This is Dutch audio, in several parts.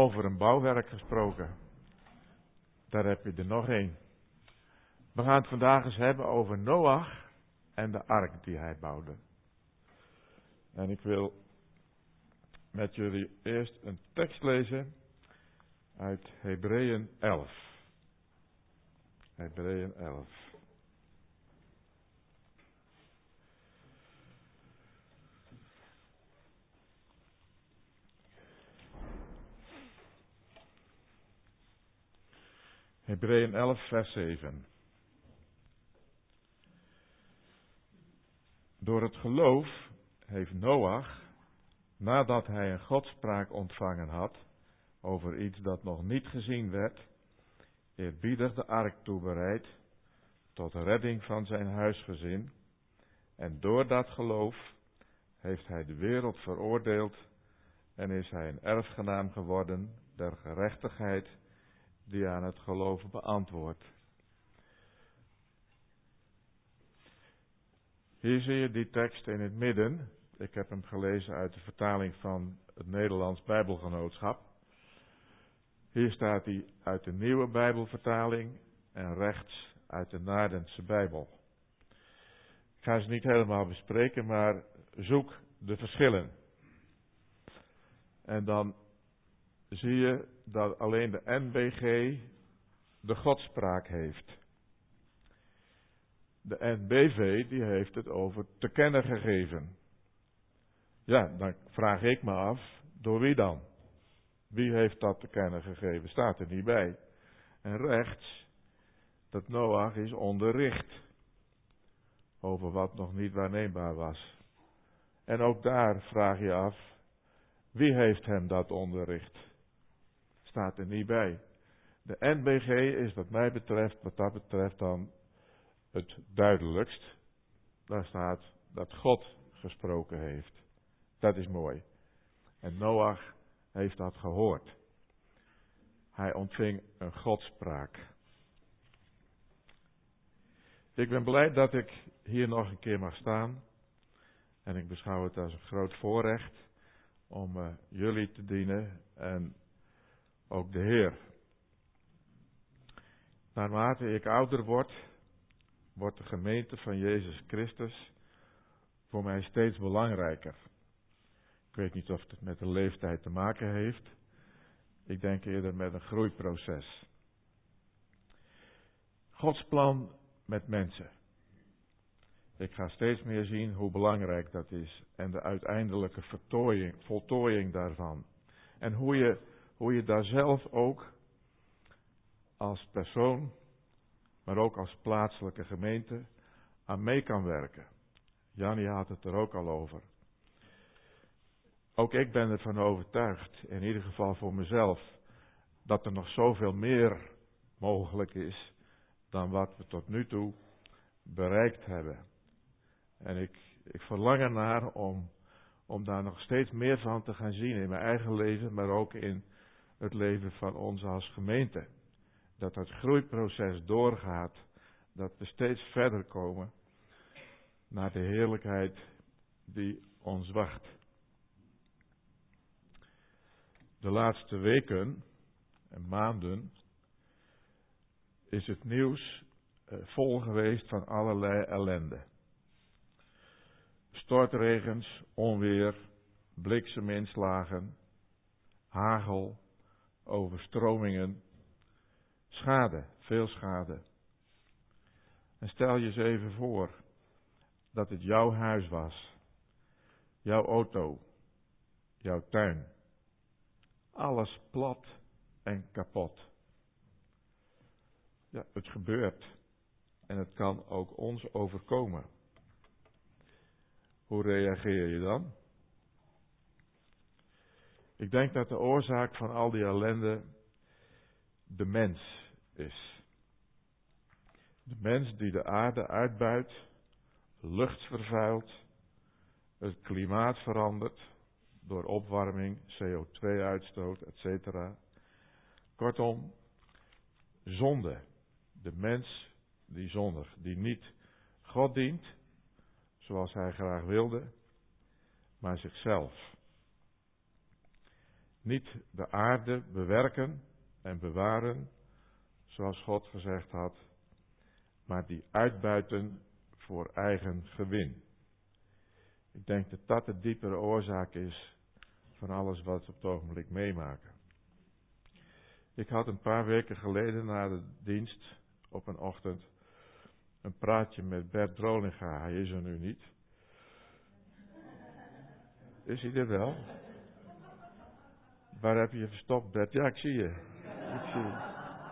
Over een bouwwerk gesproken. Daar heb je er nog één. We gaan het vandaag eens hebben over Noach en de ark die hij bouwde. En ik wil met jullie eerst een tekst lezen uit Hebreeën 11. Hebreeën 11. Hebreeën 11 vers 7. Door het geloof heeft Noach, nadat hij een godspraak ontvangen had over iets dat nog niet gezien werd, eerbiedig de ark toebereid tot redding van zijn huisgezin. En door dat geloof heeft hij de wereld veroordeeld en is hij een erfgenaam geworden der gerechtigheid die aan het geloof beantwoordt. Hier zie je die tekst in het midden. Ik heb hem gelezen uit de vertaling van het Nederlands Bijbelgenootschap. Hier staat hij uit de nieuwe Bijbelvertaling en rechts uit de Naardense Bijbel. Ik ga ze niet helemaal bespreken, maar zoek de verschillen. En dan zie je dat alleen de NBG de godspraak heeft. De NBV die heeft het over te kennen gegeven. Ja, dan vraag ik me af, door wie dan? Wie heeft dat te kennen gegeven? Staat er niet bij. En rechts, dat Noach is onderricht over wat nog niet waarneembaar was. En ook daar vraag je af, wie heeft hem dat onderricht? Staat er niet bij. De NBG is wat mij betreft, wat dat betreft dan het duidelijkst. Daar staat dat God gesproken heeft. Dat is mooi. En Noach heeft dat gehoord. Hij ontving een godspraak. Ik ben blij dat ik hier nog een keer mag staan. En ik beschouw het als een groot voorrecht om jullie te dienen en ook de Heer. Naarmate ik ouder word, wordt de gemeente van Jezus Christus voor mij steeds belangrijker. Ik weet niet of het met de leeftijd te maken heeft. Ik denk eerder met een groeiproces. Gods plan met mensen. Ik ga steeds meer zien hoe belangrijk dat is. En de uiteindelijke voltooiing daarvan. En hoe je daar zelf ook als persoon, maar ook als plaatselijke gemeente aan mee kan werken. Jannie had het er ook al over. Ook ik ben ervan overtuigd, in ieder geval voor mezelf, dat er nog zoveel meer mogelijk is dan wat we tot nu toe bereikt hebben. En ik verlang ernaar om daar nog steeds meer van te gaan zien in mijn eigen leven, maar ook in het leven van ons als gemeente. Dat het groeiproces doorgaat, dat we steeds verder komen naar de heerlijkheid die ons wacht. De laatste weken en maanden is het nieuws vol geweest van allerlei ellende. Stortregens, onweer, blikseminslagen, hagel, overstromingen, schade, veel schade. En stel je eens even voor dat het jouw huis was, jouw auto, jouw tuin. Alles plat en kapot. Ja, het gebeurt. En het kan ook ons overkomen. Hoe reageer je dan? Ik denk dat de oorzaak van al die ellende de mens is. De mens die de aarde uitbuit, lucht vervuilt, het klimaat verandert door opwarming, CO2-uitstoot, etc. Kortom, zonde. De mens die zondigt, die niet God dient, zoals hij graag wilde, maar zichzelf. Niet de aarde bewerken en bewaren, zoals God gezegd had, maar die uitbuiten voor eigen gewin. Ik denk dat dat de diepere oorzaak is van alles wat we op het ogenblik meemaken. Ik had een paar weken geleden na de dienst op een ochtend een praatje met Bert Drolinga. Hij is er nu niet. Is hij er wel? Waar heb je je verstopt, Bert? Ja, ik zie je. Ik zie je.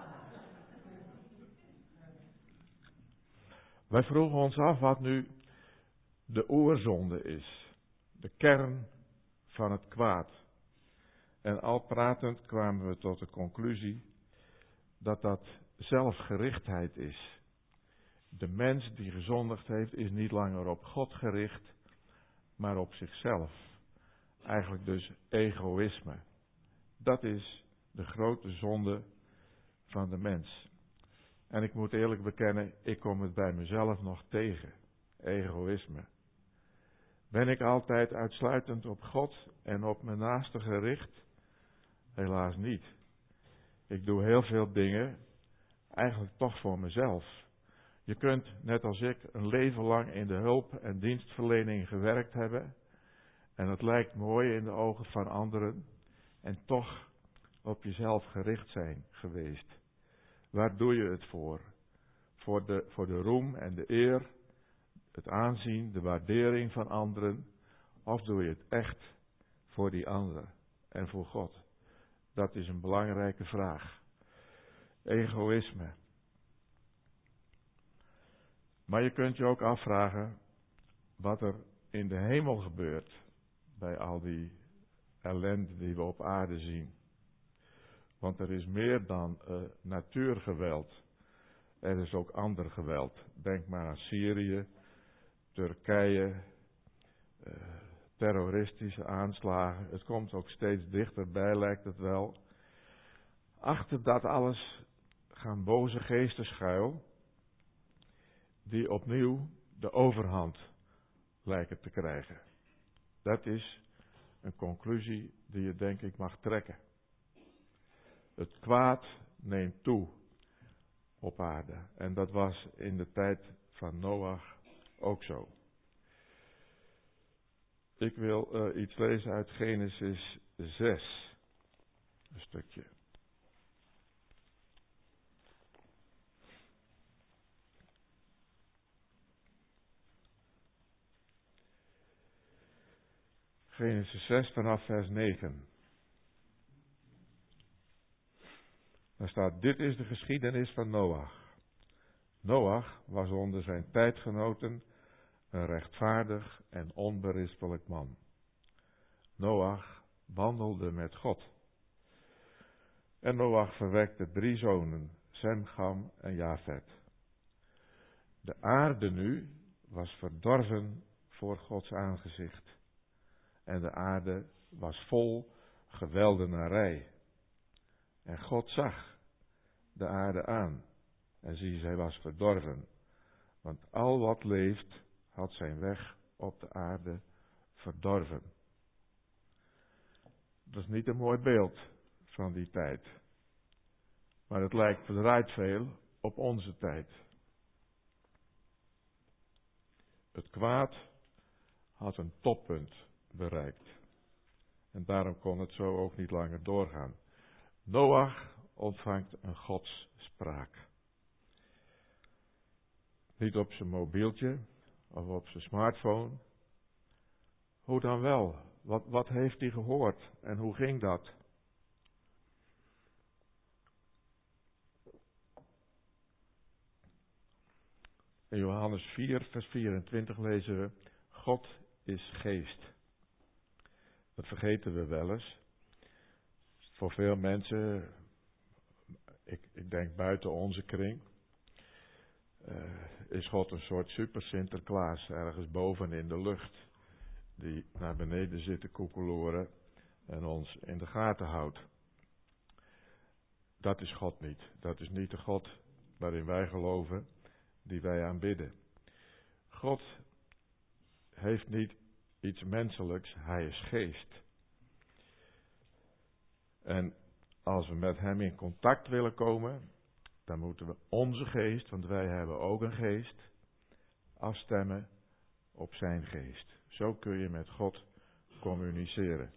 Wij vroegen ons af wat nu de oorzonde is. De kern van het kwaad. En al pratend kwamen we tot de conclusie dat dat zelfgerichtheid is. De mens die gezondigd heeft is niet langer op God gericht, maar op zichzelf. Eigenlijk dus egoïsme. Dat is de grote zonde van de mens. En ik moet eerlijk bekennen, ik kom het bij mezelf nog tegen. Egoïsme. Ben ik altijd uitsluitend op God en op mijn naaste gericht? Helaas niet. Ik doe heel veel dingen eigenlijk toch voor mezelf. Je kunt, net als ik, een leven lang in de hulp- en dienstverlening gewerkt hebben. En het lijkt mooi in de ogen van anderen. En toch op jezelf gericht zijn geweest. Waar doe je het voor? Voor de roem en de eer, het aanzien, de waardering van anderen? Of doe je het echt voor die ander en voor God? Dat is een belangrijke vraag. Egoïsme. Maar je kunt je ook afvragen wat er in de hemel gebeurt bij al die ellende die we op aarde zien. Want er is meer dan natuurgeweld. Er is ook ander geweld. Denk maar aan Syrië, Turkije, terroristische aanslagen. Het komt ook steeds dichterbij, lijkt het wel. Achter dat alles gaan boze geesten schuil, die opnieuw de overhand lijken te krijgen. Dat is een conclusie die je denk ik mag trekken. Het kwaad neemt toe op aarde. En dat was in de tijd van Noach ook zo. Ik wil iets lezen uit Genesis 6. Een stukje. Genesis 6 vanaf vers 9. Daar staat: dit is de geschiedenis van Noach. Noach was onder zijn tijdgenoten een rechtvaardig en onberispelijk man. Noach wandelde met God. En Noach verwekte 3 zonen, Sem, Cham en Jafet. De aarde nu was verdorven voor Gods aangezicht. En de aarde was vol geweldenarij. En God zag de aarde aan. En zie, zij was verdorven. Want al wat leeft had zijn weg op de aarde verdorven. Dat is niet een mooi beeld van die tijd. Maar het lijkt verdraaid veel op onze tijd. Het kwaad had een toppunt bereikt. En daarom kon het zo ook niet langer doorgaan. Noach ontvangt een godsspraak. Niet op zijn mobieltje of op zijn smartphone. Hoe dan wel? Wat heeft hij gehoord en hoe ging dat? In Johannes 4, vers 24 lezen we: God is geest. Dat vergeten we wel eens. Voor veel mensen, ik denk buiten onze kring, is God een soort super Sinterklaas ergens boven in de lucht. Die naar beneden zit te koekeloeren en ons in de gaten houdt. Dat is God niet. Dat is niet de God waarin wij geloven, die wij aanbidden. God heeft niet iets menselijks, hij is geest. En als we met hem in contact willen komen, dan moeten we onze geest, want wij hebben ook een geest, afstemmen op zijn geest. Zo kun je met God communiceren.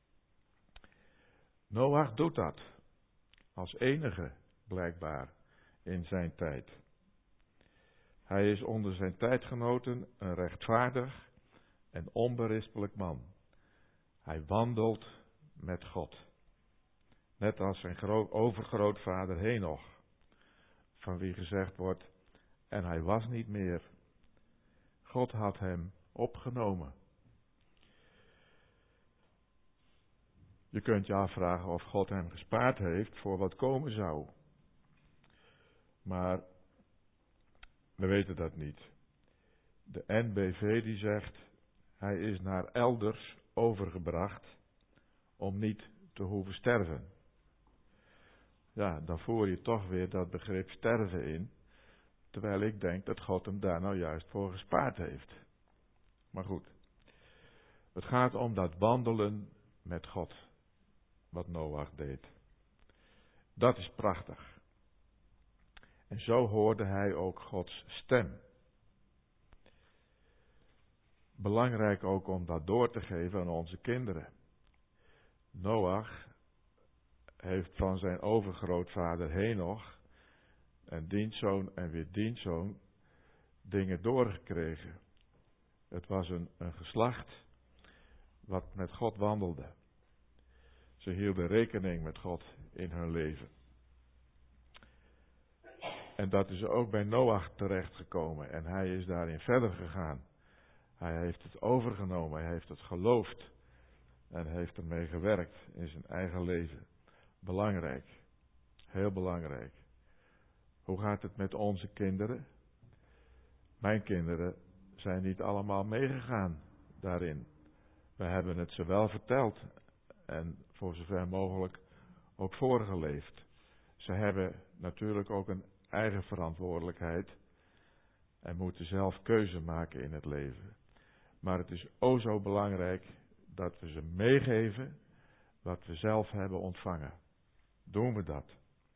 Noach doet dat. Als enige, blijkbaar, in zijn tijd. Hij is onder zijn tijdgenoten een rechtvaardig en onberispelijk man. Hij wandelt met God. Net als zijn overgrootvader Henoch, van wie gezegd wordt, en hij was niet meer. God had hem opgenomen. Je kunt je afvragen of God hem gespaard heeft voor wat komen zou. Maar we weten dat niet. De NBV die zegt, hij is naar elders overgebracht om niet te hoeven sterven. Ja, dan voer je toch weer dat begrip sterven in, terwijl ik denk dat God hem daar nou juist voor gespaard heeft. Maar goed, het gaat om dat wandelen met God, wat Noach deed. Dat is prachtig. En zo hoorde hij ook Gods stem. Belangrijk ook om dat door te geven aan onze kinderen. Noach heeft van zijn overgrootvader Henoch en dienstzoon en weer dienstzoon dingen doorgekregen. Het was een geslacht wat met God wandelde. Ze hielden rekening met God in hun leven. En dat is ook bij Noach terechtgekomen en hij is daarin verder gegaan. Hij heeft het overgenomen, hij heeft het geloofd en heeft ermee gewerkt in zijn eigen leven. Belangrijk, heel belangrijk. Hoe gaat het met onze kinderen? Mijn kinderen zijn niet allemaal meegegaan daarin. We hebben het ze wel verteld en voor zover mogelijk ook voorgeleefd. Ze hebben natuurlijk ook een eigen verantwoordelijkheid en moeten zelf keuze maken in het leven. Maar het is o zo belangrijk dat we ze meegeven wat we zelf hebben ontvangen. Doen we dat?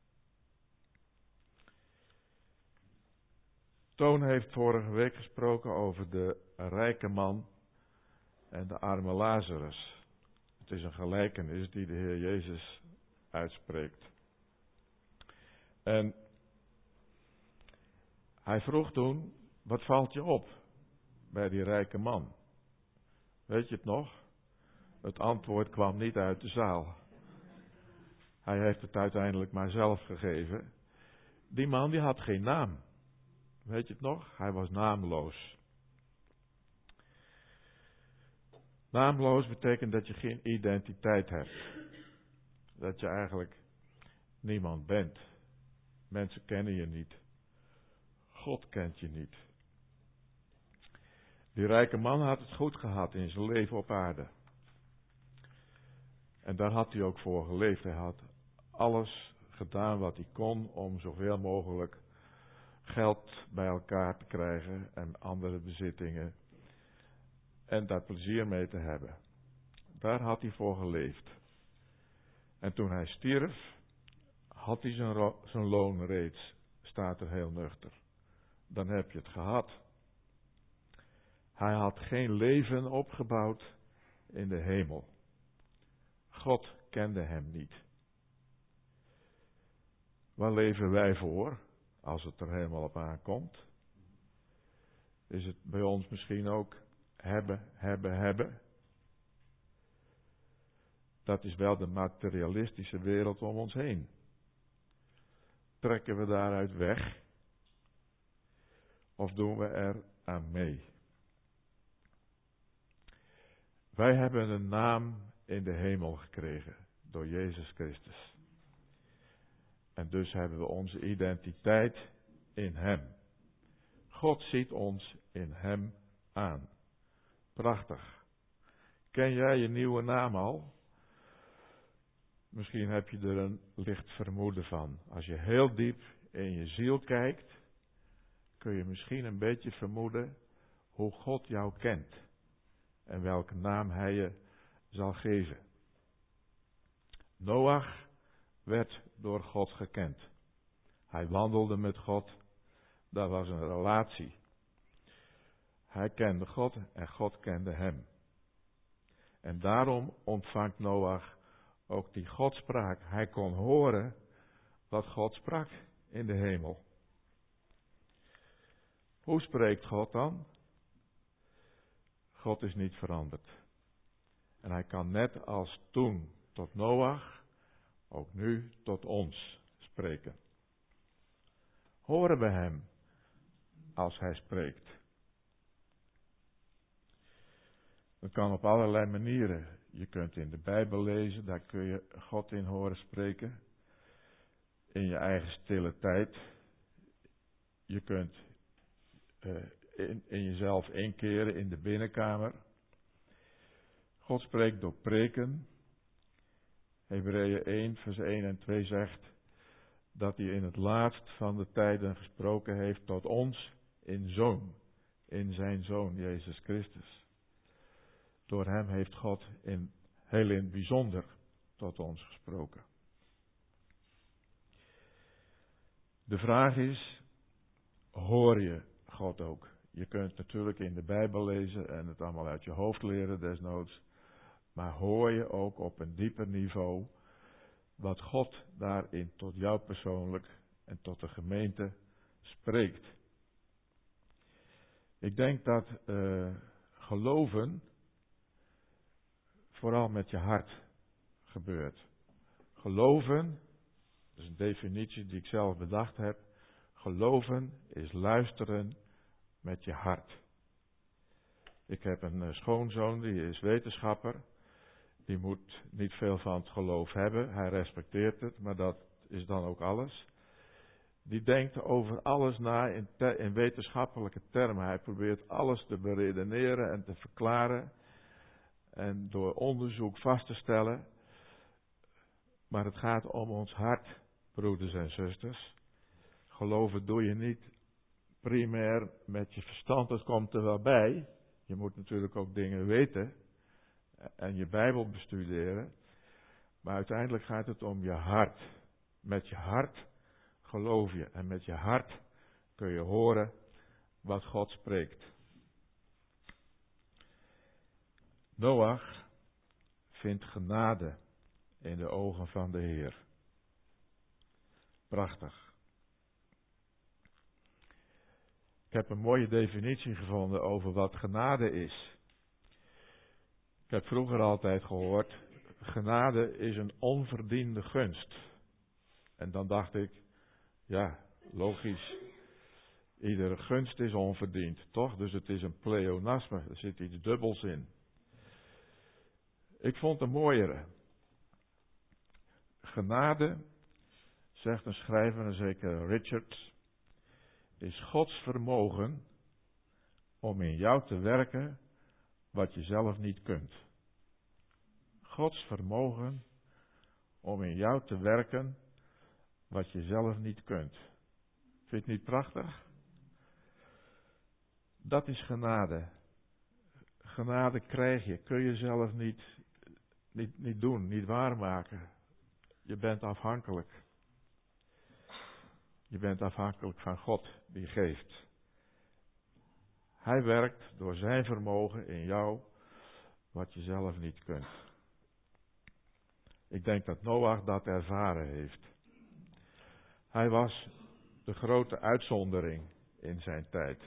Toon heeft vorige week gesproken over de rijke man en de arme Lazarus. Het is een gelijkenis die de Heer Jezus uitspreekt. En hij vroeg toen, wat valt je op bij die rijke man? Weet je het nog? Het antwoord kwam niet uit de zaal. Hij heeft het uiteindelijk maar zelf gegeven. Die man die had geen naam. Weet je het nog? Hij was naamloos. Naamloos betekent dat je geen identiteit hebt. Dat je eigenlijk niemand bent. Mensen kennen je niet. God kent je niet. Die rijke man had het goed gehad in zijn leven op aarde. En daar had hij ook voor geleefd. Hij had alles gedaan wat hij kon om zoveel mogelijk geld bij elkaar te krijgen en andere bezittingen. En daar plezier mee te hebben. Daar had hij voor geleefd. En toen hij stierf, had hij zijn loon reeds, staat er heel nuchter. Dan heb je het gehad. Hij had geen leven opgebouwd in de hemel. God kende hem niet. Waar leven wij voor, als het er helemaal op aankomt? Is het bij ons misschien ook hebben? Dat is wel de materialistische wereld om ons heen. Trekken we daaruit weg? Of doen we er aan mee? Wij hebben een naam in de hemel gekregen door Jezus Christus. En dus hebben we onze identiteit in Hem. God ziet ons in Hem aan. Prachtig. Ken jij je nieuwe naam al? Misschien heb je er een licht vermoeden van. Als je heel diep in je ziel kijkt, kun je misschien een beetje vermoeden hoe God jou kent. En welke naam Hij je zal geven. Noach werd door God gekend. Hij wandelde met God. Dat was een relatie. Hij kende God en God kende hem. En daarom ontvangt Noach ook die Godspraak. Hij kon horen wat God sprak in de hemel. Hoe spreekt God dan? God is niet veranderd. En hij kan net als toen tot Noach, ook nu tot ons spreken. Horen we hem als hij spreekt? Dat kan op allerlei manieren. Je kunt in de Bijbel lezen, daar kun je God in horen spreken. In je eigen stille tijd. Je kunt in jezelf inkeren in de binnenkamer. God spreekt door preken. Hebreeën 1 vers 1 en 2 zegt dat hij in het laatst van de tijden gesproken heeft tot ons in zijn Zoon Jezus Christus. Door hem heeft God heel in het bijzonder tot ons gesproken. De vraag is, hoor je God ook? Je kunt natuurlijk in de Bijbel lezen en het allemaal uit je hoofd leren desnoods. Maar hoor je ook op een dieper niveau wat God daarin tot jou persoonlijk en tot de gemeente spreekt. Ik denk dat geloven vooral met je hart gebeurt. Geloven, dat is een definitie die ik zelf bedacht heb. Geloven is luisteren met je hart. Ik heb een schoonzoon, die is wetenschapper. Die moet niet veel van het geloof hebben. Hij respecteert het, maar dat is dan ook alles. Die denkt over alles na in wetenschappelijke termen. Hij probeert alles te beredeneren en te verklaren. En door onderzoek vast te stellen. Maar het gaat om ons hart, broeders en zusters. Geloven doe je niet primair met je verstand, dat komt er wel bij. Je moet natuurlijk ook dingen weten en je Bijbel bestuderen. Maar uiteindelijk gaat het om je hart. Met je hart geloof je en met je hart kun je horen wat God spreekt. Noach vindt genade in de ogen van de Heer. Prachtig. Ik heb een mooie definitie gevonden over wat genade is. Ik heb vroeger altijd gehoord, genade is een onverdiende gunst. En dan dacht ik, ja, logisch. Iedere gunst is onverdiend, toch? Dus het is een pleonasme, er zit iets dubbels in. Ik vond een mooiere. Genade, zegt een schrijver, een zeker Richard, is Gods vermogen om in jou te werken wat je zelf niet kunt. Gods vermogen om in jou te werken wat je zelf niet kunt. Vind je het niet prachtig? Dat is genade. Genade krijg je, kun je zelf niet doen, niet waarmaken. Je bent afhankelijk. Je bent afhankelijk van God die geeft. Hij werkt door zijn vermogen in jou wat je zelf niet kunt. Ik denk dat Noach dat ervaren heeft. Hij was de grote uitzondering in zijn tijd.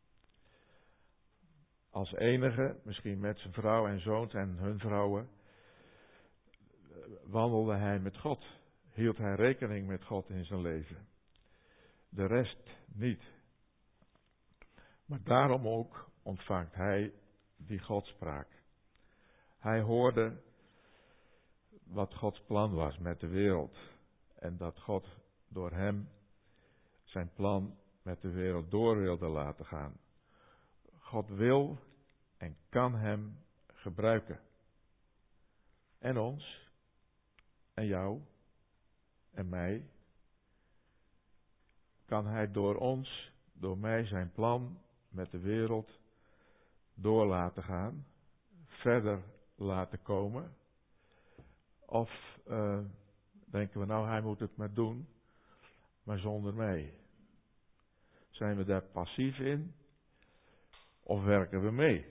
Als enige, misschien met zijn vrouw en zoons en hun vrouwen, wandelde hij met God. Hield hij rekening met God in zijn leven. De rest niet. Maar daarom ook ontvangt hij die Godspraak. Hij hoorde wat Gods plan was met de wereld. En dat God door hem zijn plan met de wereld door wilde laten gaan. God wil en kan hem gebruiken. En ons. En jou. En mij. Kan hij door ons, door mij zijn plan met de wereld door laten gaan. Verder laten komen. Of denken we nou, hij moet het maar doen, maar zonder mij? Zijn we daar passief in? Of werken we mee?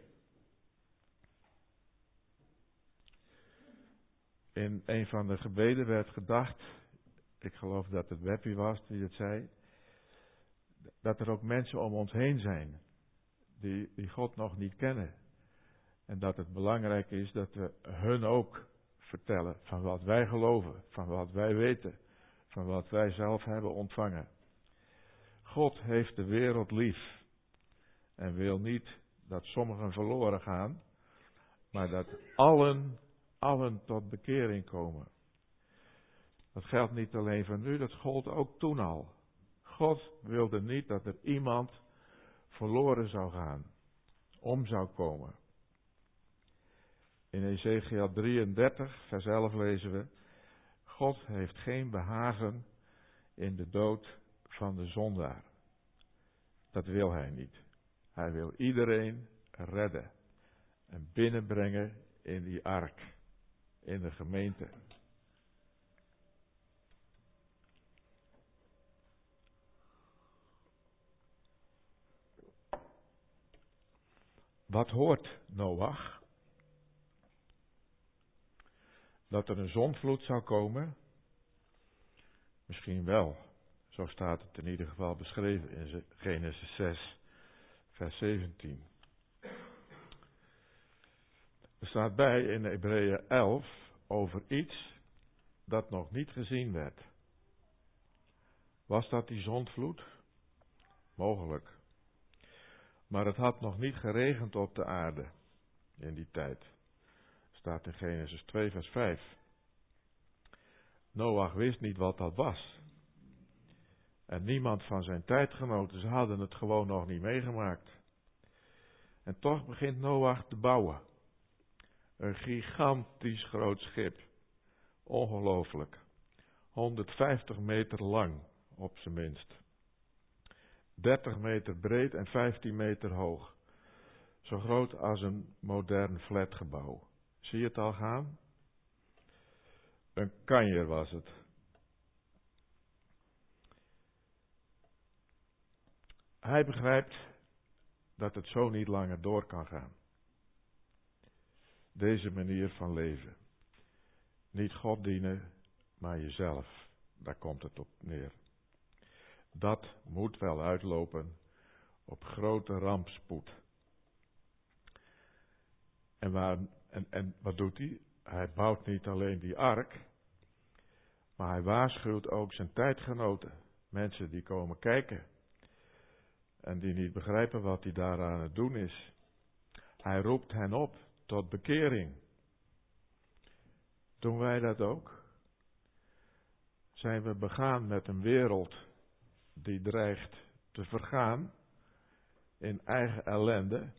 In een van de gebeden werd gedacht, ik geloof dat het Weppie was die het zei, dat er ook mensen om ons heen zijn die God nog niet kennen. En dat het belangrijk is dat we hun ook vertellen van wat wij geloven, van wat wij weten, van wat wij zelf hebben ontvangen. God heeft de wereld lief en wil niet dat sommigen verloren gaan, maar dat allen tot bekering komen. Dat geldt niet alleen voor nu, dat gold ook toen al. God wilde niet dat er iemand verloren zou gaan, om zou komen. In Ezekiel 33, vers 11 lezen we: God heeft geen behagen in de dood van de zondaar. Dat wil hij niet. Hij wil iedereen redden en binnenbrengen in die ark, in de gemeente. Wat hoort Noach? Dat er een zondvloed zou komen? Misschien wel. Zo staat het in ieder geval beschreven in Genesis 6, vers 17. Er staat bij in Hebreeën 11 over iets dat nog niet gezien werd. Was dat die zondvloed? Mogelijk. Maar het had nog niet geregend op de aarde in die tijd. Staat in Genesis 2 vers 5. Noach wist niet wat dat was. En niemand van zijn tijdgenoten, ze hadden het gewoon nog niet meegemaakt. En toch begint Noach te bouwen. Een gigantisch groot schip. Ongelooflijk. 150 meter lang, op zijn minst. 30 meter breed en 15 meter hoog. Zo groot als een modern flatgebouw. Zie je het al gaan? Een kanjer was het. Hij begrijpt dat het zo niet langer door kan gaan. Deze manier van leven. Niet God dienen, maar jezelf. Daar komt het op neer. Dat moet wel uitlopen op grote rampspoed. En wat doet hij? Hij bouwt niet alleen die ark, maar hij waarschuwt ook zijn tijdgenoten. Mensen die komen kijken en die niet begrijpen wat hij daar aan het doen is. Hij roept hen op tot bekering. Doen wij dat ook? Zijn we begaan met een wereld die dreigt te vergaan in eigen ellende?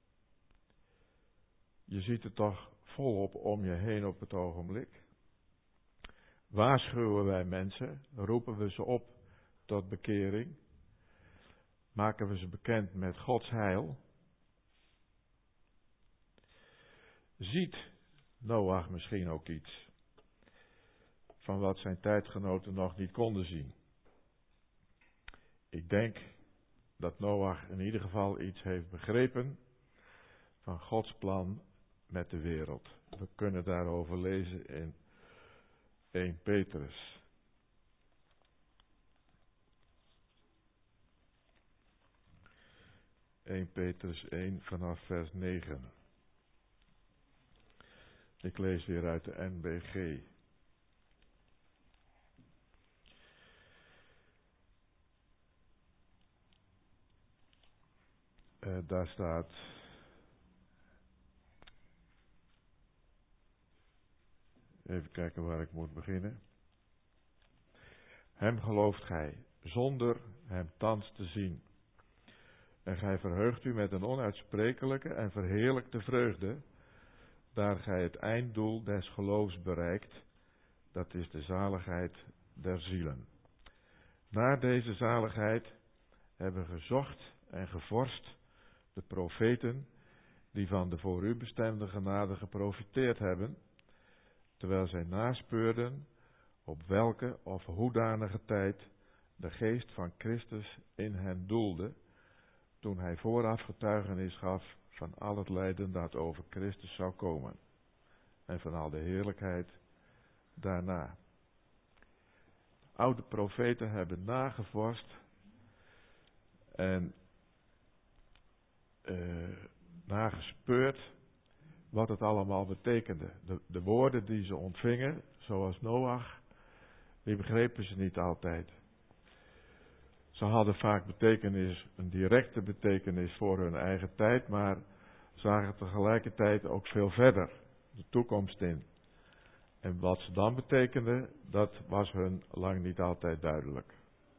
Je ziet het toch volop om je heen op het ogenblik. Waarschuwen wij mensen, roepen we ze op tot bekering, maken we ze bekend met Gods heil. Ziet Noach misschien ook iets van wat zijn tijdgenoten nog niet konden zien? Ik denk dat Noach in ieder geval iets heeft begrepen van Gods plan met de wereld. We kunnen daarover lezen in 1 Petrus. 1 Petrus 1 vanaf vers 9. Ik lees weer uit de NBG. Daar staat: even kijken waar ik moet beginnen. Hem gelooft gij, zonder hem thans te zien. En gij verheugt u met een onuitsprekelijke en verheerlijkte vreugde, daar gij het einddoel des geloofs bereikt, dat is de zaligheid der zielen. Naar deze zaligheid hebben gezocht en gevorst de profeten, die van de voor u bestemde genade geprofiteerd hebben, terwijl zij naspeurden op welke of hoedanige tijd de geest van Christus in hen doelde, toen hij vooraf getuigenis gaf van al het lijden dat over Christus zou komen en van al de heerlijkheid daarna. Oude profeten hebben nagevorst en nagespeurd wat het allemaal betekende. De woorden die ze ontvingen, zoals Noach, die begrepen ze niet altijd. Ze hadden vaak betekenis, een directe betekenis voor hun eigen tijd, maar zagen tegelijkertijd ook veel verder de toekomst in. En wat ze dan betekenden, dat was hun lang niet altijd duidelijk.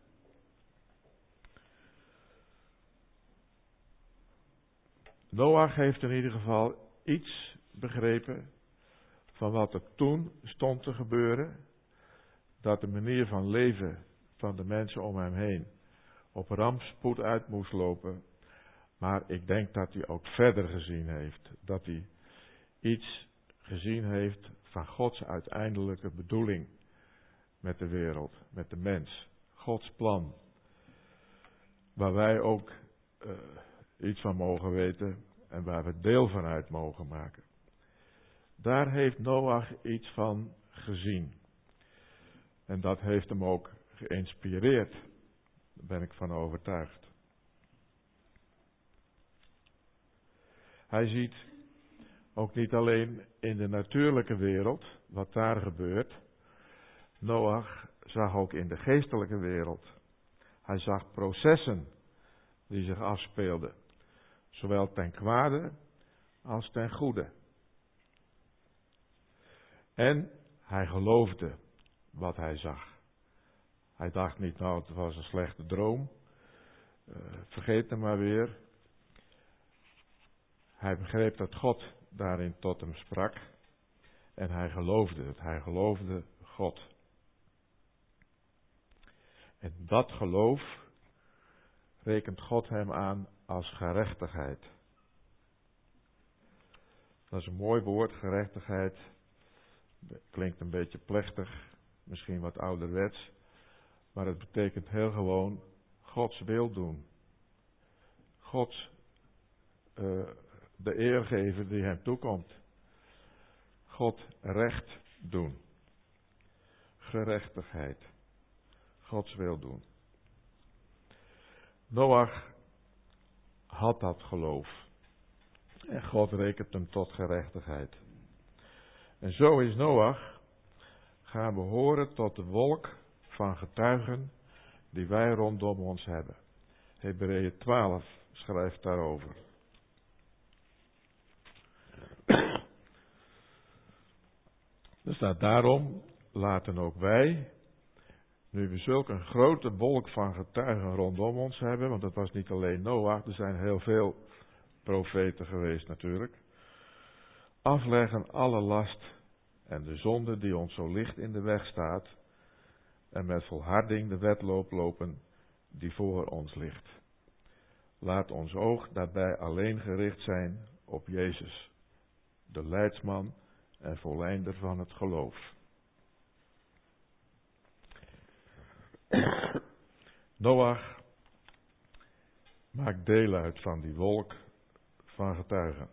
Noach heeft in ieder geval iets begrepen van wat er toen stond te gebeuren, dat de manier van leven van de mensen om hem heen op rampspoed uit moest lopen. Maar ik denk dat hij ook verder gezien heeft. Dat hij iets gezien heeft van Gods uiteindelijke bedoeling met de wereld, met de mens. Gods plan. Waar wij ook iets van mogen weten en waar we deel van uit mogen maken. Daar heeft Noach iets van gezien. En dat heeft hem ook geïnspireerd. Daar ben ik van overtuigd. Hij ziet ook niet alleen in de natuurlijke wereld wat daar gebeurt. Noach zag ook in de geestelijke wereld. Hij zag processen die zich afspeelden. Zowel ten kwade als ten goede. En hij geloofde wat hij zag. Hij dacht niet, nou het was een slechte droom. Vergeet hem maar weer. Hij begreep dat God daarin tot hem sprak. En hij geloofde het. Hij geloofde God. En dat geloof rekent God hem aan als gerechtigheid. Dat is een mooi woord, gerechtigheid. Klinkt een beetje plechtig, misschien wat ouderwets. Maar het betekent heel gewoon Gods wil doen. Gods de eer geven die hem toekomt. God recht doen. Gerechtigheid. Gods wil doen. Noach had dat geloof. En God rekent hem tot gerechtigheid. En zo is Noach gaan behoren tot de wolk van getuigen die wij rondom ons hebben. Hebreeën 12 schrijft daarover. Er staat daarom, laten ook wij, nu we zulk een grote wolk van getuigen rondom ons hebben, want dat was niet alleen Noach, er zijn heel veel profeten geweest natuurlijk, afleggen alle last en de zonde die ons zo licht in de weg staat en met volharding de wedloop lopen die voor ons ligt. Laat ons oog daarbij alleen gericht zijn op Jezus, de leidsman en volleinder van het geloof. Noach maakt deel uit van die wolk van getuigen.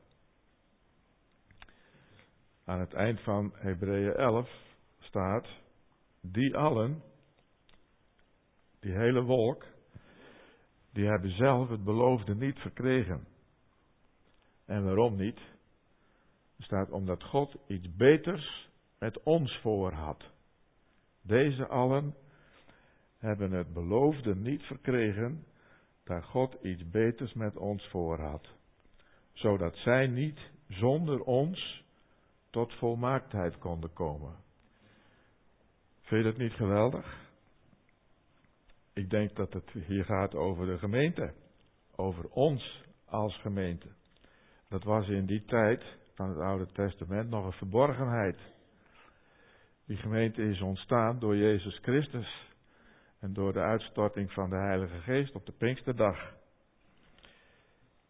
Aan het eind van Hebreeën 11 staat, die allen, die hele wolk, die hebben zelf het beloofde niet verkregen. En waarom niet? Er staat omdat God iets beters met ons voor had. Deze allen hebben het beloofde niet verkregen, daar God iets beters met ons voor had. Zodat zij niet zonder ons tot volmaaktheid konden komen. Vind je dat niet geweldig? Ik denk dat het hier gaat over de gemeente. Over ons als gemeente. Dat was in die tijd van het Oude Testament nog een verborgenheid. Die gemeente is ontstaan door Jezus Christus. En door de uitstorting van de Heilige Geest op de Pinksterdag.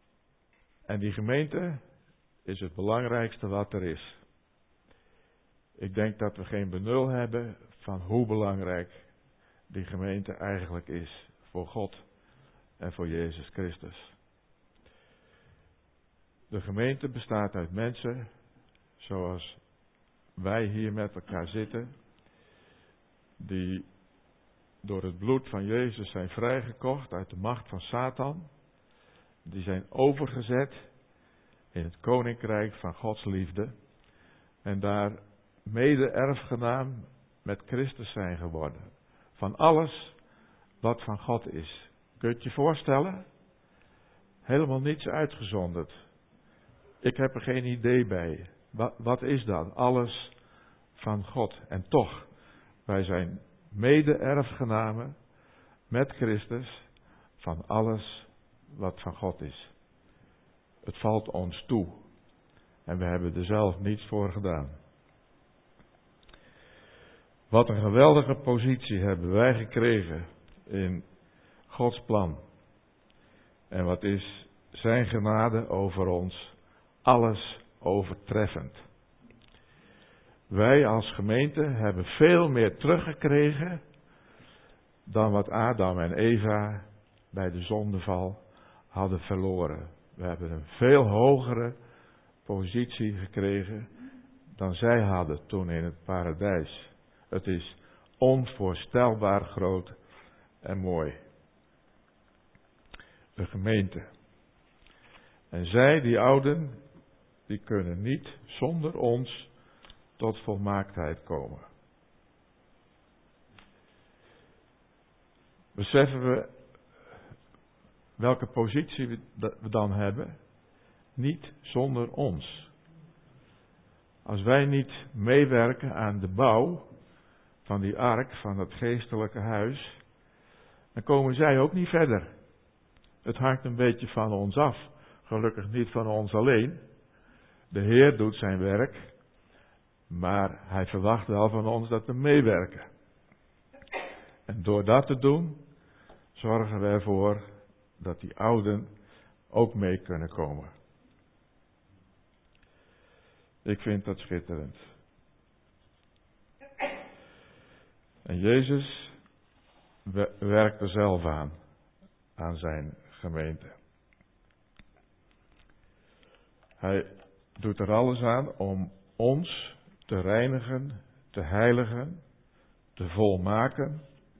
En die gemeente is het belangrijkste wat er is. Ik denk dat we geen benul hebben van hoe belangrijk die gemeente eigenlijk is voor God en voor Jezus Christus. De gemeente bestaat uit mensen zoals wij hier met elkaar zitten, die door het bloed van Jezus zijn vrijgekocht uit de macht van Satan. Die zijn overgezet in het koninkrijk van Gods liefde en daar mede-erfgenaam met Christus zijn geworden. Van alles wat van God is. Kun je het je voorstellen? Helemaal niets uitgezonderd. Ik heb er geen idee bij. Wat is dat? Alles van God. En toch, wij zijn mede-erfgenamen met Christus van alles wat van God is. Het valt ons toe. En we hebben er zelf niets voor gedaan. Wat een geweldige positie hebben wij gekregen in Gods plan. En wat is zijn genade over ons alles overtreffend. Wij als gemeente hebben veel meer teruggekregen dan wat Adam en Eva bij de zondeval hadden verloren. We hebben een veel hogere positie gekregen dan zij hadden toen in het paradijs. Het is onvoorstelbaar groot en mooi. De gemeente. En zij, die ouden, die kunnen niet zonder ons tot volmaaktheid komen. Beseffen we welke positie we dan hebben? Niet zonder ons. Als wij niet meewerken aan de bouw van die ark, van dat geestelijke huis, dan komen zij ook niet verder. Het hangt een beetje van ons af. Gelukkig niet van ons alleen. De Heer doet zijn werk, maar Hij verwacht wel van ons dat we meewerken. En door dat te doen, zorgen we ervoor dat die ouden ook mee kunnen komen. Ik vind dat schitterend. En Jezus werkt er zelf aan zijn gemeente. Hij doet er alles aan om ons te reinigen, te heiligen, te volmaken.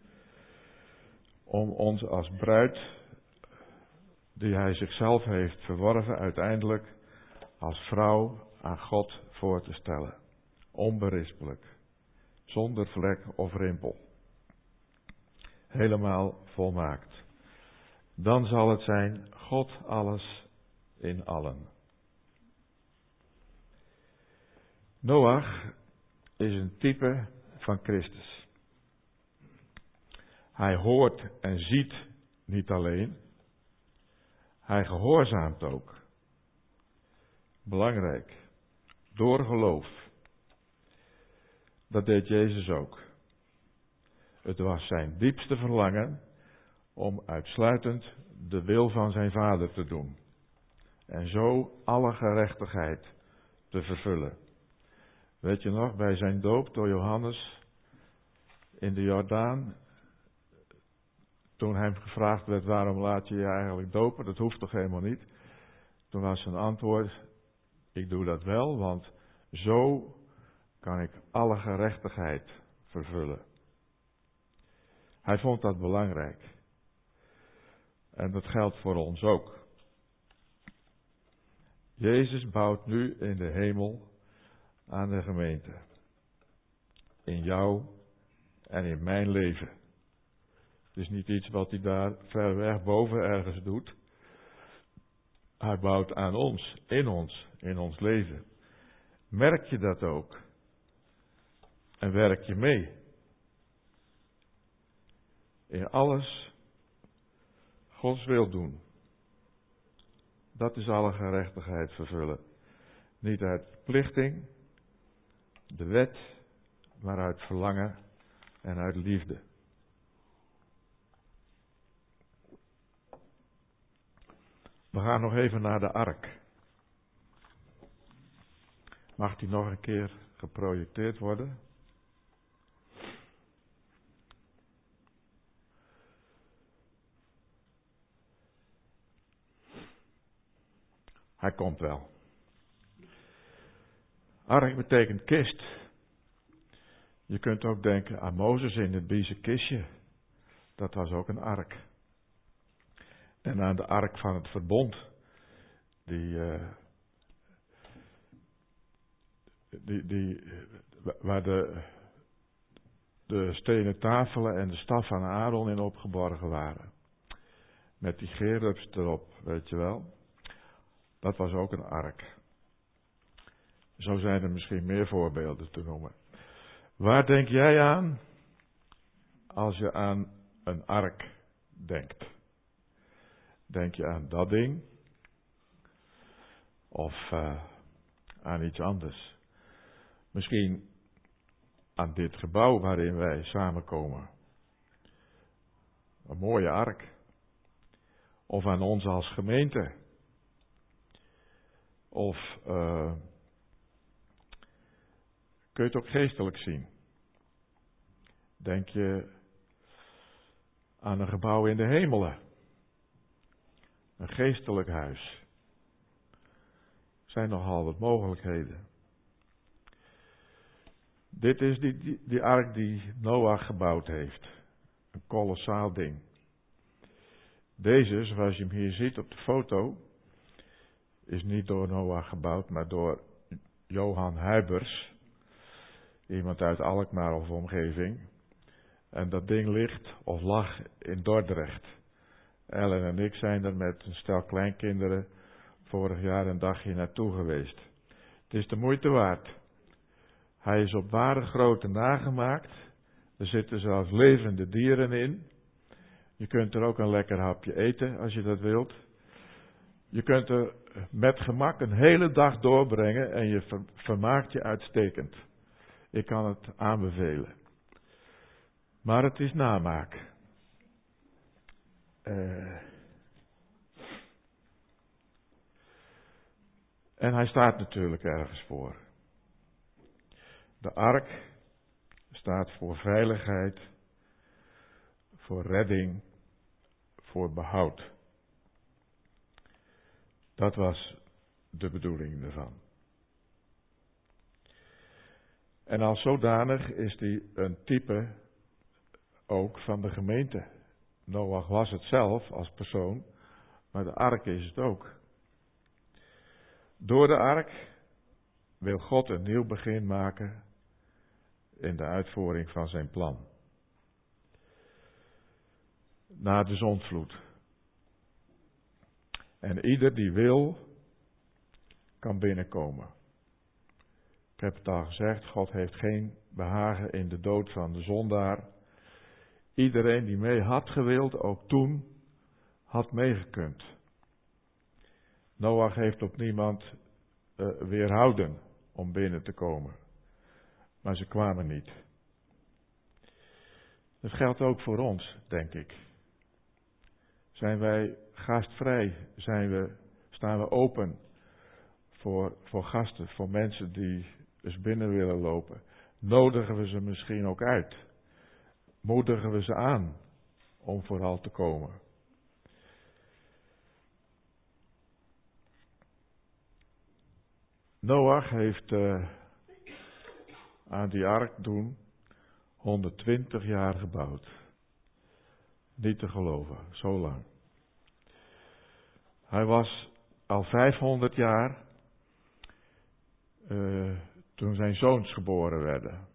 Om ons als bruid, die hij zichzelf heeft verworven, uiteindelijk als vrouw aan God voor te stellen. Onberispelijk. Zonder vlek of rimpel. Helemaal volmaakt. Dan zal het zijn God alles in allen. Noach is een type van Christus. Hij hoort en ziet niet alleen. Hij gehoorzaamt ook. Belangrijk. Door geloof. Dat deed Jezus ook. Het was zijn diepste verlangen om uitsluitend de wil van zijn Vader te doen. En zo alle gerechtigheid te vervullen. Weet je nog, bij zijn doop door Johannes in de Jordaan, toen hem gevraagd werd, waarom laat je je eigenlijk dopen? Dat hoeft toch helemaal niet? Toen was zijn antwoord, ik doe dat wel, want zo kan ik alle gerechtigheid vervullen. Hij vond dat belangrijk. En dat geldt voor ons ook. Jezus bouwt nu in de hemel aan de gemeente. In jou en in mijn leven. Het is niet iets wat hij daar ver weg boven ergens doet. Hij bouwt aan ons, in ons leven. Merk je dat ook? En werk je mee? In alles Gods wil doen. Dat is alle gerechtigheid vervullen. Niet uit verplichting, de wet, maar uit verlangen en uit liefde. We gaan nog even naar de ark. Mag die nog een keer geprojecteerd worden. Hij komt wel. Ark betekent kist. Je kunt ook denken aan Mozes in het biezen kistje. Dat was ook een ark. En aan de ark van het verbond. Waar de stenen tafelen en de staf van Aaron in opgeborgen waren. Met die gerubs erop, weet je wel. Dat was ook een ark. Zo zijn er misschien meer voorbeelden te noemen. Waar denk jij aan als je aan een ark denkt? Denk je aan dat ding? Of aan iets anders? Misschien aan dit gebouw waarin wij samenkomen. Een mooie ark. Of aan ons als gemeente. Of kun je het ook geestelijk zien? Denk je aan een gebouw in de hemelen? Een geestelijk huis. Er zijn nogal wat mogelijkheden. Dit is die ark die Noach gebouwd heeft. Een kolossaal ding. Deze, zoals je hem hier ziet op de foto, is niet door Noach gebouwd, maar door Johan Huibers. Iemand uit Alkmaar of omgeving. En dat ding ligt of lag in Dordrecht. Ellen en ik zijn er met een stel kleinkinderen vorig jaar een dagje naartoe geweest. Het is de moeite waard. Hij is op ware grootte nagemaakt. Er zitten zelfs levende dieren in. Je kunt er ook een lekker hapje eten als je dat wilt. Je kunt er met gemak een hele dag doorbrengen en je vermaakt je uitstekend. Ik kan het aanbevelen. Maar het is namaak. En hij staat natuurlijk ergens voor. De ark staat voor veiligheid, voor redding, voor behoud. Dat was de bedoeling ervan. En als zodanig is die een type ook van de gemeente. Noach was het zelf als persoon, maar de ark is het ook. Door de ark wil God een nieuw begin maken in de uitvoering van zijn plan. Na de zondvloed. En ieder die wil, kan binnenkomen. Ik heb het al gezegd, God heeft geen behagen in de dood van de zondaar. Iedereen die mee had gewild, ook toen, had meegekund. Noach heeft op niemand weerhouden om binnen te komen. Maar ze kwamen niet. Dat geldt ook voor ons, denk ik. Zijn wij gastvrij? Staan we open voor gasten, voor mensen die eens binnen willen lopen? Nodigen we ze misschien ook uit? Moedigen we ze aan om vooral te komen? Noach heeft aan die ark toen 120 jaar gebouwd. Niet te geloven, zo lang. Hij was al 500 jaar toen zijn zoons geboren werden.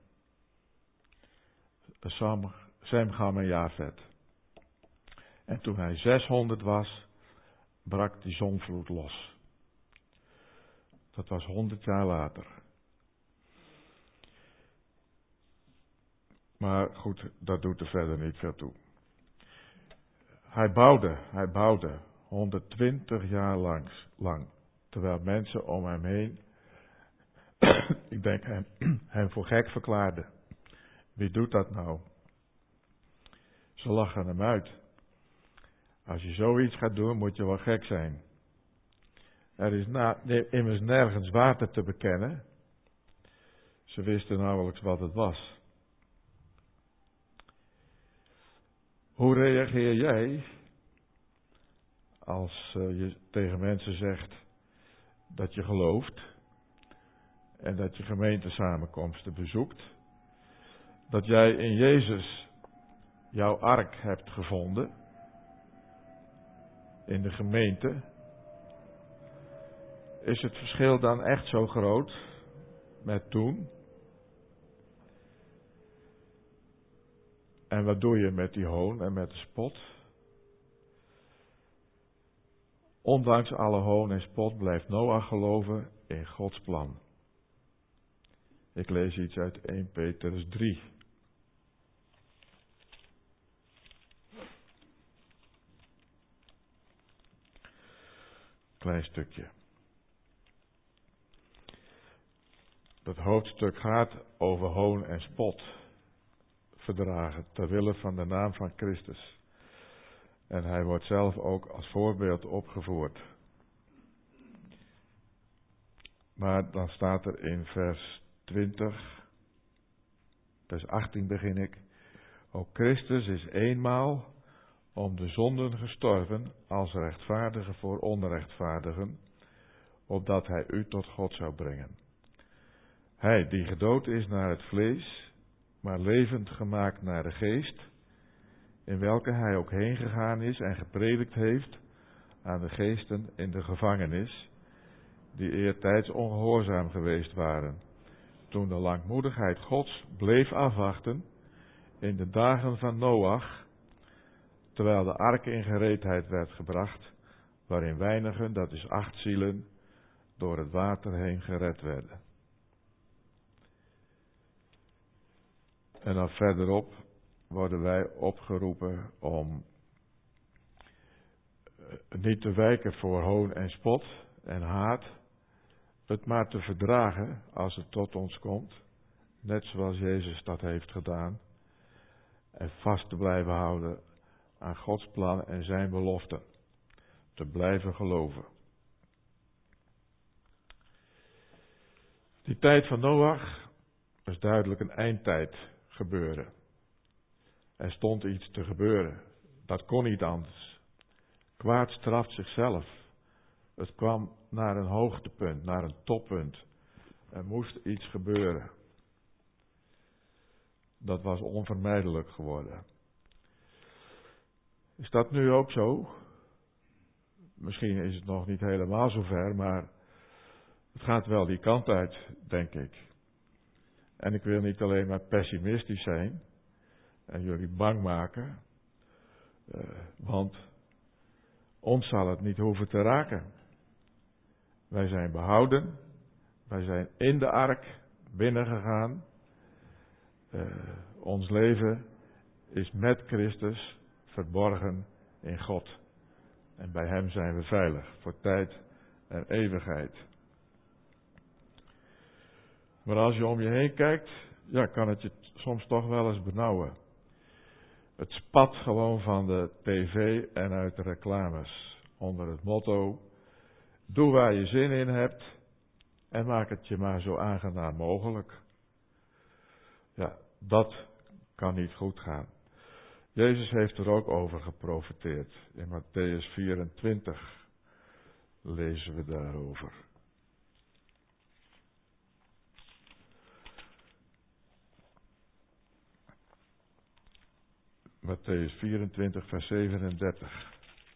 Sem, Cham en Jafet. En toen hij 600 was, brak die zondvloed los. Dat was 100 jaar later. Maar goed, dat doet er verder niet veel toe. Hij bouwde 120 jaar lang. Terwijl mensen om hem heen, ik denk hem voor gek verklaarden. Wie doet dat nou? Ze lachen hem uit. Als je zoiets gaat doen, moet je wel gek zijn. Er is immers nergens water te bekennen. Ze wisten nauwelijks wat het was. Hoe reageer jij als je tegen mensen zegt dat je gelooft en dat je gemeentesamenkomsten bezoekt, dat jij in Jezus jouw ark hebt gevonden in de gemeente? Is het verschil dan echt zo groot met toen? En wat doe je met die hoon en met de spot? Ondanks alle hoon en spot blijft Noach geloven in Gods plan. Ik lees iets uit 1 Petrus 3. Klein stukje. Dat hoofdstuk gaat over hoon en spot verdragen ter wille van de naam van Christus. En hij wordt zelf ook als voorbeeld opgevoerd. Maar dan staat er in vers 20, vers 18 begin ik. Ook Christus is eenmaal om de zonden gestorven als rechtvaardige voor onrechtvaardigen, opdat hij u tot God zou brengen. Hij die gedood is naar het vlees, maar levend gemaakt naar de geest, in welke hij ook heen gegaan is en gepredikt heeft aan de geesten in de gevangenis, die eertijds ongehoorzaam geweest waren, toen de langmoedigheid Gods bleef afwachten in de dagen van Noach, terwijl de ark in gereedheid werd gebracht, waarin weinigen, dat is 8 zielen, door het water heen gered werden. En dan verderop worden wij opgeroepen om niet te wijken voor hoon en spot en haat, het maar te verdragen als het tot ons komt, net zoals Jezus dat heeft gedaan, en vast te blijven houden aan Gods plan en zijn beloften, te blijven geloven. Die tijd van Noach was duidelijk een eindtijd gebeuren. Er stond iets te gebeuren. Dat kon niet anders. Kwaad straft zichzelf. Het kwam naar een hoogtepunt, naar een toppunt. Er moest iets gebeuren. Dat was onvermijdelijk geworden. Is dat nu ook zo? Misschien is het nog niet helemaal zover, maar het gaat wel die kant uit, denk ik. En ik wil niet alleen maar pessimistisch zijn en jullie bang maken, want ons zal het niet hoeven te raken. Wij zijn behouden, wij zijn in de ark binnengegaan. Ons leven is met Christus verborgen in God. En bij Hem zijn we veilig voor tijd en eeuwigheid. Maar als je om je heen kijkt, ja, kan het je soms toch wel eens benauwen. Het spat gewoon van de tv en uit de reclames. Onder het motto, doe waar je zin in hebt en maak het je maar zo aangenaam mogelijk. Ja, dat kan niet goed gaan. Jezus heeft er ook over geprofeteerd. In Mattheüs 24 lezen we daarover. Mattheüs 24, vers 37.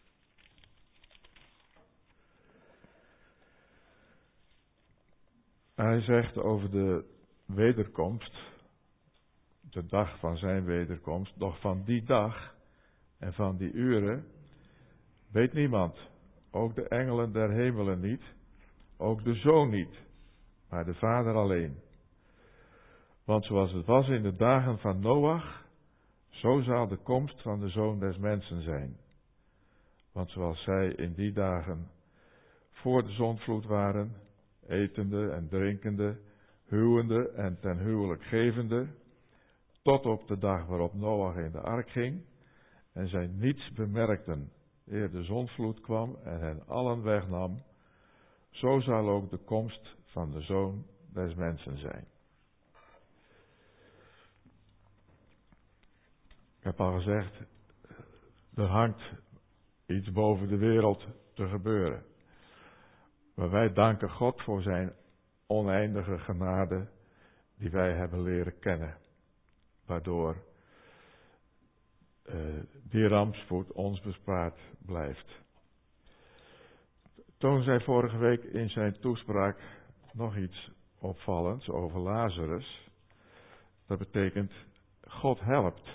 Hij zegt over de wederkomst, de dag van zijn wederkomst, doch van die dag en van die uren weet niemand, ook de engelen der hemelen niet, ook de Zoon niet, maar de Vader alleen. Want zoals het was in de dagen van Noach, zo zal de komst van de Zoon des Mensen zijn. Want zoals zij in die dagen voor de zondvloed waren, etende en drinkende, huwende en ten huwelijk gevende, tot op de dag waarop Noach in de ark ging, en zij niets bemerkten, eer de zondvloed kwam en hen allen wegnam, zo zal ook de komst van de Zoon des Mensen zijn. Ik heb al gezegd, er hangt iets boven de wereld te gebeuren. Maar wij danken God voor zijn oneindige genade die wij hebben leren kennen. Waardoor die rampspoed ons bespaard blijft. Toon zei vorige week in zijn toespraak nog iets opvallends over Lazarus. Dat betekent, God helpt.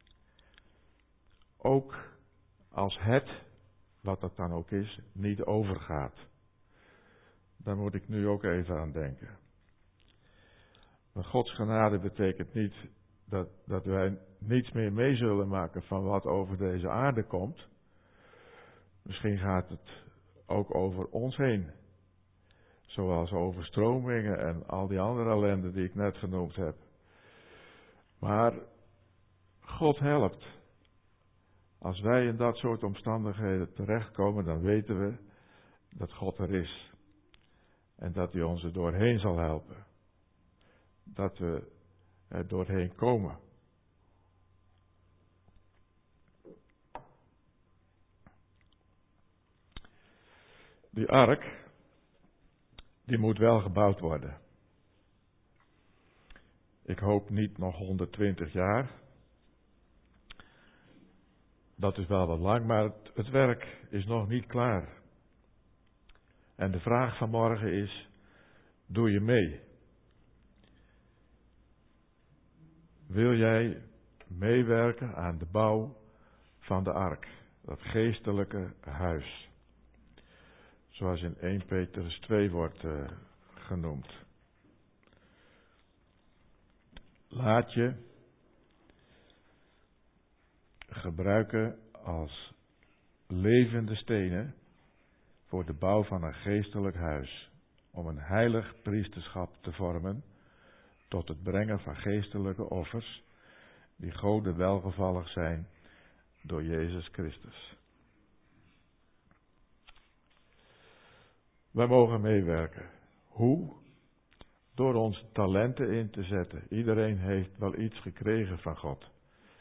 Ook als het, wat dat dan ook is, niet overgaat. Daar moet ik nu ook even aan denken. Maar Gods genade betekent niet dat wij niets meer mee zullen maken van wat over deze aarde komt. Misschien gaat het ook over ons heen. Zoals overstromingen en al die andere ellende die ik net genoemd heb. Maar God helpt. Als wij in dat soort omstandigheden terechtkomen, dan weten we dat God er is. En dat hij ons er doorheen zal helpen. Dat we er doorheen komen. Die ark, die moet wel gebouwd worden. Ik hoop niet nog 120 jaar. Dat is wel wat lang, maar het werk is nog niet klaar. En de vraag van morgen is, doe je mee? Wil jij meewerken aan de bouw van de ark, dat geestelijke huis? Zoals in 1 Petrus 2 wordt genoemd. Laat je gebruiken als levende stenen voor de bouw van een geestelijk huis, om een heilig priesterschap te vormen tot het brengen van geestelijke offers die Gode welgevallig zijn door Jezus Christus. Wij mogen meewerken. Hoe? Door onze talenten in te zetten. Iedereen heeft wel iets gekregen van God.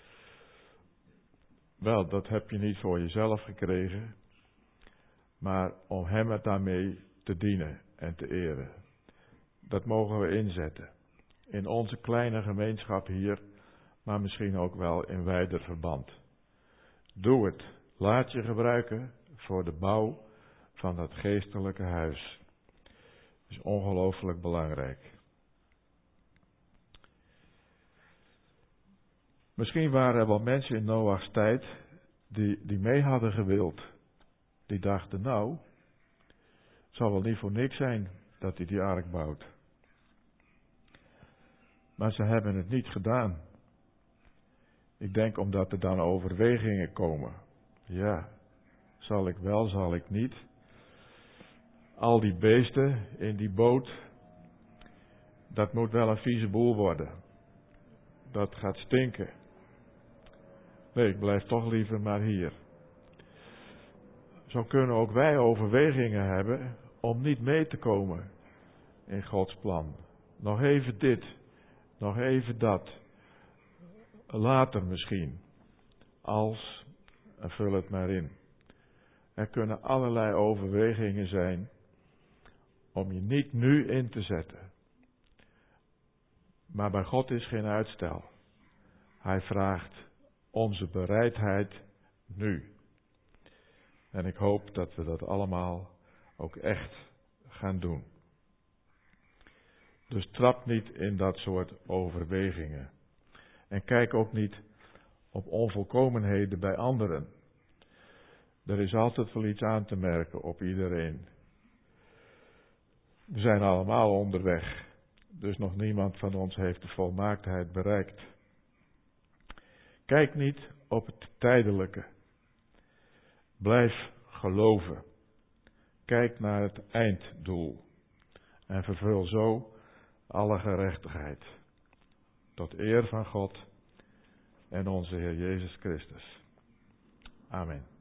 Wel, dat heb je niet voor jezelf gekregen, maar om Hem het daarmee te dienen en te eren. Dat mogen we inzetten. In onze kleine gemeenschap hier, maar misschien ook wel in wijder verband. Doe het. Laat je gebruiken voor de bouw van dat geestelijke huis. Dat is ongelooflijk belangrijk. Misschien waren er wel mensen in Noachs tijd die mee hadden gewild. Die dachten, nou, het zal wel niet voor niks zijn dat hij die ark bouwt. Maar ze hebben het niet gedaan. Ik denk omdat er dan overwegingen komen. Ja, zal ik wel, zal ik niet. Al die beesten in die boot, dat moet wel een vieze boel worden. Dat gaat stinken. Nee, ik blijf toch liever maar hier. Zo kunnen ook wij overwegingen hebben om niet mee te komen in Gods plan. Nog even dit, nog even dat. Later misschien. Als, en vul het maar in. Er kunnen allerlei overwegingen zijn om je niet nu in te zetten. Maar bij God is geen uitstel. Hij vraagt onze bereidheid nu. En ik hoop dat we dat allemaal ook echt gaan doen. Dus trap niet in dat soort overwegingen. En kijk ook niet op onvolkomenheden bij anderen. Er is altijd wel iets aan te merken op iedereen. We zijn allemaal onderweg. Dus nog niemand van ons heeft de volmaaktheid bereikt. Kijk niet op het tijdelijke. Blijf geloven. Kijk naar het einddoel. En vervul zo alle gerechtigheid. Tot eer van God en onze Heer Jezus Christus. Amen.